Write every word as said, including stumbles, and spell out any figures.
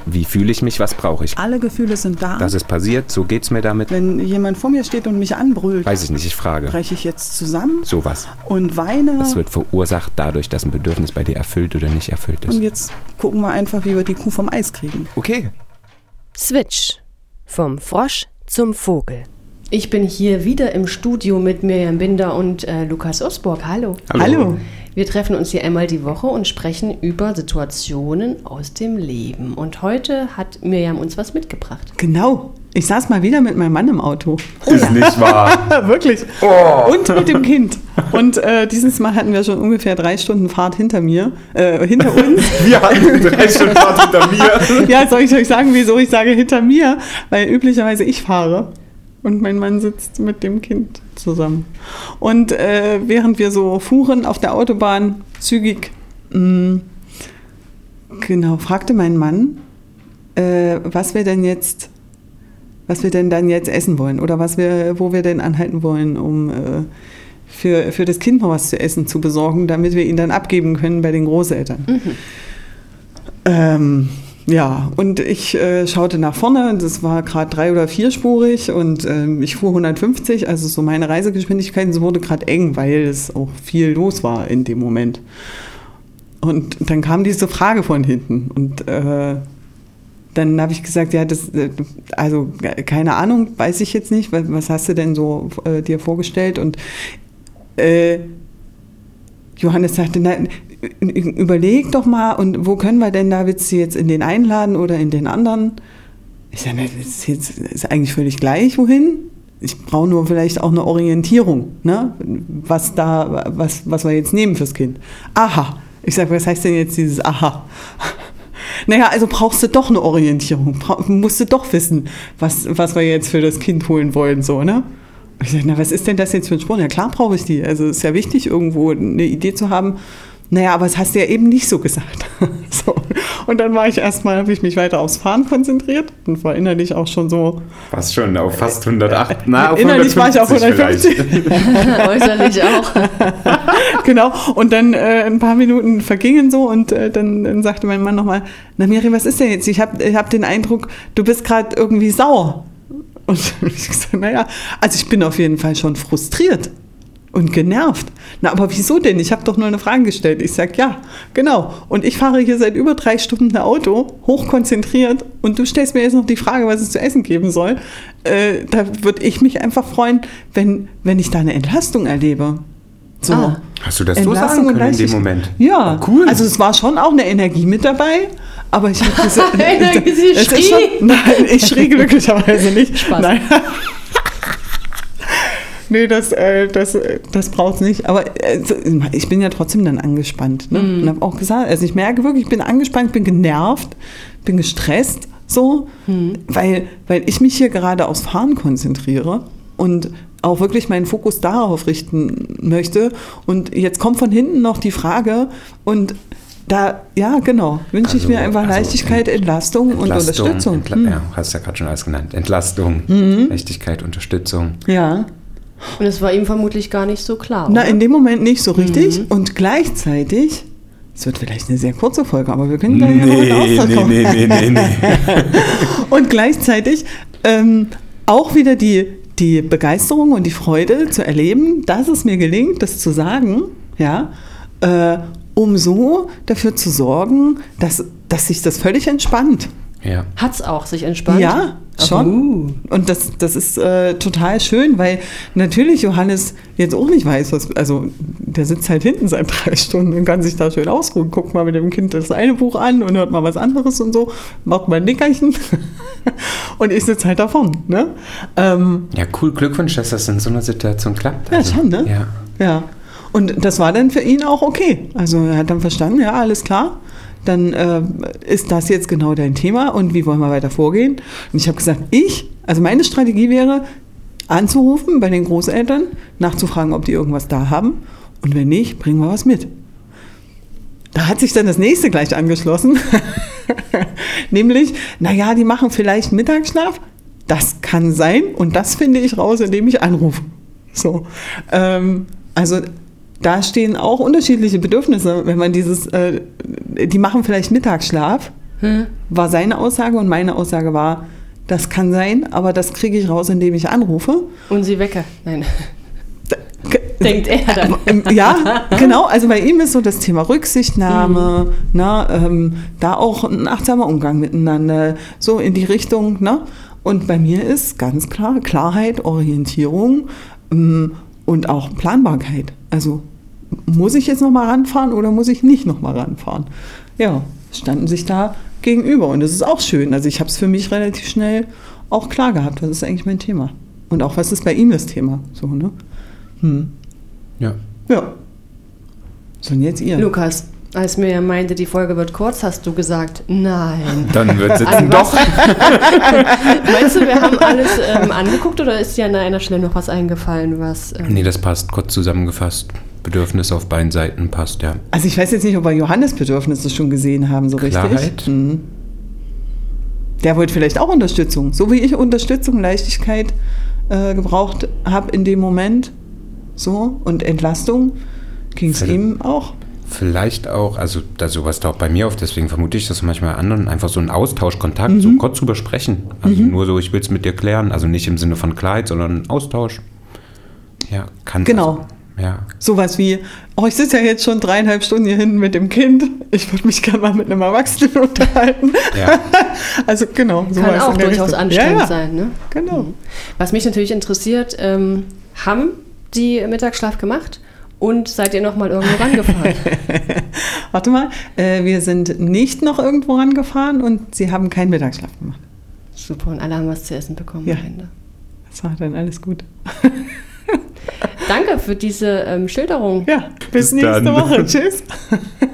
Wie fühle ich mich? Was brauche ich? Alle Gefühle sind da. Das ist passiert, so geht's mir damit. Wenn jemand vor mir steht und mich anbrüllt, weiß ich nicht, ich frage. breche ich jetzt zusammen? Sowas. Und weine? Das wird verursacht dadurch, dass ein Bedürfnis bei dir erfüllt oder nicht erfüllt ist. Und jetzt gucken wir einfach, wie wir die Kuh vom Eis kriegen. Okay. Switch. Vom Frosch zum Vogel. Ich bin hier wieder im Studio mit Mirjam Binder und äh, Lukas Osburg. Hallo. Hallo. Hallo. Wir treffen uns hier einmal die Woche und sprechen über Situationen aus dem Leben. Und heute hat Mirjam uns was mitgebracht. Genau. Ich saß mal wieder mit meinem Mann im Auto. Ist nicht wahr. Wirklich. Oh. Und mit dem Kind. Und äh, dieses Mal hatten wir schon ungefähr drei Stunden Fahrt hinter mir, äh, hinter uns. Wir hatten drei Stunden Fahrt hinter mir. Ja, soll ich euch sagen, wieso ich sage hinter mir? Weil üblicherweise ich fahre und mein Mann sitzt mit dem Kind zusammen. Und äh, während wir so fuhren auf der Autobahn, zügig, mh, genau, fragte mein Mann, äh, was wir denn jetzt was wir denn dann jetzt essen wollen oder was wir, wo wir denn anhalten wollen, um äh, für, für das Kind noch was zu essen zu besorgen, damit wir ihn dann abgeben können bei den Großeltern. Mhm. Ähm, ja, und ich äh, schaute nach vorne, das war gerade drei- oder vierspurig und ähm, ich fuhr hundertfünfzig, also so meine Reisegeschwindigkeit, es wurde gerade eng, weil es auch viel los war in dem Moment. Und dann kam diese Frage von hinten und äh, dann habe ich gesagt, ja, das, also keine Ahnung, weiß ich jetzt nicht, was, was hast du denn so äh, dir vorgestellt? Und äh, Johannes sagte, na, überleg doch mal, und wo können wir denn da, willst du jetzt in den einen Laden oder in den anderen? Ich sage, das ist, jetzt, ist eigentlich völlig gleich, wohin? Ich brauche nur vielleicht auch eine Orientierung, ne? was, da, was, was wir jetzt nehmen fürs Kind. Aha. Ich sage, was heißt denn jetzt dieses Aha? Naja, also brauchst du doch eine Orientierung, Bra- musst du doch wissen, was, was wir jetzt für das Kind holen wollen, so, ne? Ich sage, na, was ist denn das jetzt für ein Sprung? Ja, klar brauche ich die. Also es ist ja wichtig, irgendwo eine Idee zu haben. Naja, aber das hast du ja eben nicht so gesagt. So. Und dann war ich erstmal, habe ich mich weiter aufs Fahren konzentriert und war innerlich auch schon so. Fast schon auf fast hundertacht. Na, auf innerlich war ich auf hundertfünfzig. Äußerlich auch. Genau. Und dann äh, ein paar Minuten vergingen so und äh, dann, dann sagte mein Mann nochmal, na Miri, was ist denn jetzt? Ich habe ich hab den Eindruck, du bist gerade irgendwie sauer. Und ich gesagt, naja, also ich bin auf jeden Fall schon frustriert und genervt. Na, aber wieso denn? Ich habe doch nur eine Frage gestellt. Ich sage, ja, genau. Und ich fahre hier seit über drei Stunden ein Auto, hochkonzentriert, und du stellst mir jetzt noch die Frage, was es zu essen geben soll. Äh, da würde ich mich einfach freuen, wenn, wenn ich da eine Entlastung erlebe. So. Ah. Hast du das so sagen können in dem Moment? Ja, oh, cool. Also es war schon auch eine Energie mit dabei, aber ich habe diese... Sie es ist schrie. schon, nein, ich schrie glücklicherweise nicht. Spaß. Nein. Nee, das, äh, das, das braucht es nicht. Aber äh, ich bin ja trotzdem dann angespannt. Ne? Mm. Und habe auch gesagt, also ich merke wirklich, ich bin angespannt, ich bin genervt, bin gestresst, so, mm. weil, weil ich mich hier gerade aufs Fahren konzentriere und auch wirklich meinen Fokus darauf richten möchte. Und jetzt kommt von hinten noch die Frage und da, ja, genau, wünsche ich Also, mir einfach also Leichtigkeit, Entlastung, Entlastung und Unterstützung. Entla- Hm. Ja, hast ja gerade schon alles genannt. Entlastung, Mhm. Leichtigkeit, Unterstützung. Ja. Und es war ihm vermutlich gar nicht so klar. Na, oder? in dem Moment nicht so richtig. Mhm. Und gleichzeitig, es wird vielleicht eine sehr kurze Folge, aber wir können da ja noch Nee, einen Ausdruck nee, kommen. nee, nee, nee, nee. Und gleichzeitig ähm, auch wieder die, die Begeisterung und die Freude zu erleben, dass es mir gelingt, das zu sagen, ja, äh, um so dafür zu sorgen, dass, dass sich das völlig entspannt. Ja. Hat's auch sich entspannt? Ja, schon. Uh. Und das, das ist äh, total schön, weil natürlich Johannes jetzt auch nicht weiß, was, also der sitzt halt hinten seit drei Stunden und kann sich da schön ausruhen, guckt mal mit dem Kind das eine Buch an und hört mal was anderes und so, macht mal ein Nickerchen und ich sitze halt da vorne. Ne? Ähm, Ja, cool, Glückwunsch, dass das in so einer Situation klappt. Ja, schon, ne? Ja. ja. Und das war dann für ihn auch okay. Also er hat dann verstanden, ja, alles klar. Dann äh, ist das jetzt genau dein Thema und wie wollen wir weiter vorgehen? Und ich habe gesagt, ich, also meine Strategie wäre, anzurufen bei den Großeltern, nachzufragen, ob die irgendwas da haben, und wenn nicht, bringen wir was mit. Da hat sich dann das nächste gleich angeschlossen, nämlich, naja, die machen vielleicht Mittagsschlaf, das kann sein, und das finde ich raus, indem ich anrufe. So, ähm, also da stehen auch unterschiedliche Bedürfnisse, wenn man dieses, äh, die machen vielleicht Mittagsschlaf, Hm. war seine Aussage und meine Aussage war, das kann sein, aber das kriege ich raus, indem ich anrufe. Und sie wecke. Nein. G- Denkt er dann. Ja, genau. Also bei ihm ist so das Thema Rücksichtnahme, mhm. na, ähm, da auch ein achtsamer Umgang miteinander, so in die Richtung. Ne? Und bei mir ist ganz klar Klarheit, Orientierung ähm, und auch Planbarkeit. Also muss ich jetzt nochmal ranfahren oder muss ich nicht nochmal ranfahren? Ja, standen sich da gegenüber und das ist auch schön. Also ich habe es für mich relativ schnell auch klar gehabt, was ist eigentlich mein Thema. Und auch, was ist bei ihm das Thema? So, ne? Hm. Ja. Ja. So, und jetzt ihr. Lukas, als mir meinte, die Folge wird kurz, hast du gesagt, nein. Dann wird sitzen An doch. Meinst du, wir haben alles ähm, angeguckt oder ist dir an einer Stelle noch was eingefallen, was... Ähm Nee, das passt. Kurz zusammengefasst. Bedürfnis auf beiden Seiten passt, ja. Also ich weiß jetzt nicht, ob wir Johannes Bedürfnisse schon gesehen haben, so Klarheit. richtig. Mhm. Der wollte vielleicht auch Unterstützung. So wie ich Unterstützung, Leichtigkeit äh, gebraucht habe in dem Moment. So, und Entlastung ging es ihm auch. Vielleicht auch, also da sowas taucht bei mir auf, deswegen vermute ich, dass manchmal anderen einfach so ein Austausch, Kontakt, Mhm. so kurz zu besprechen. Also Mhm. nur so, ich will es mit dir klären, also nicht im Sinne von Klarheit, sondern Austausch. Ja, kann Genau. Also, ja. Sowas wie, oh, ich sitze ja jetzt schon dreieinhalb Stunden hier hinten mit dem Kind. Ich würde mich gerne mal mit einem Erwachsenen unterhalten. Ja. Also genau. Kann sowas auch in der durchaus Richtung. anstrengend Ja, ja. sein. Ne? Genau. Was mich natürlich interessiert, ähm, haben die Mittagsschlaf gemacht und seid ihr noch mal irgendwo rangefahren? Warte mal, äh, wir sind nicht noch irgendwo rangefahren und sie haben keinen Mittagsschlaf gemacht. Super, und alle haben was zu essen bekommen Ja. am Ende. Das war dann alles gut. Danke für diese ähm, Schilderung. Ja, bis, Bis nächste dann. Woche. Tschüss.